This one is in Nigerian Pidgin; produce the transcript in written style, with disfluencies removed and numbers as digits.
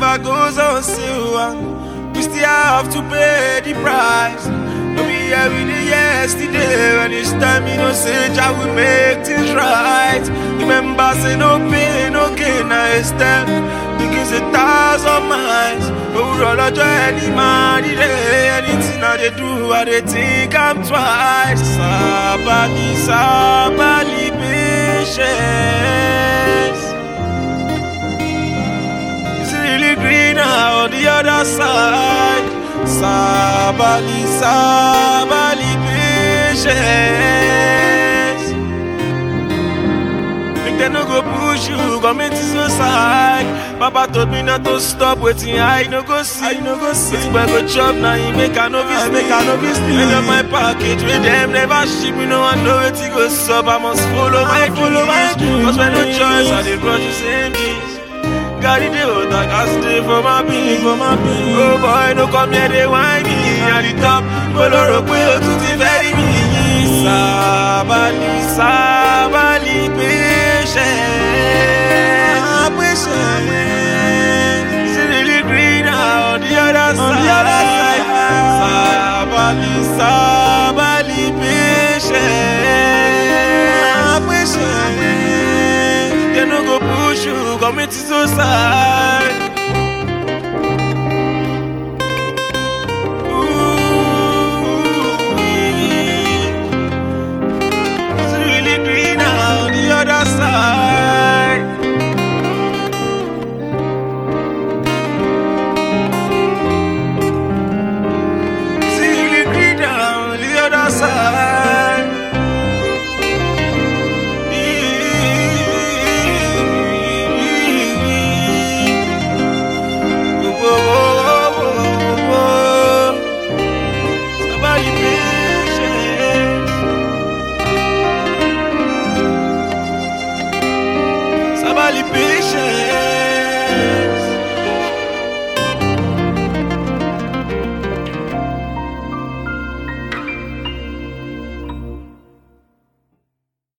never goes on sale. We still have to pay the price. We'll be every day yesterday. When it's time, you know, say, I will make things right. Remember, say, no pain, no gain, I step. Because 1,000 miles. Oh, roll to any man, anything I they do, I they think I'm twice. Sabali, sabali, patience. It's really greener on the other side. Sabali, sabali, patience. Make them no go push you, commit suicide. Papa told me not to stop waiting, I no go see. It's when go chop, now you make a novice. End up my package with them, never ship me, no one know it goes up. I must follow my dreams. Cause when no choice, I did brush the same jeans. Carry the old I can stay for my being. Oh boy, no come here, they whine me. At the top, follow up with to the very me. Sabali, sabali, patience. It's really green on the other side. Sabali, sabali, patience. They no go push you, commit suicide. It's really green on the other side. It's really green on the other side. Somebody patience. Somebody patience.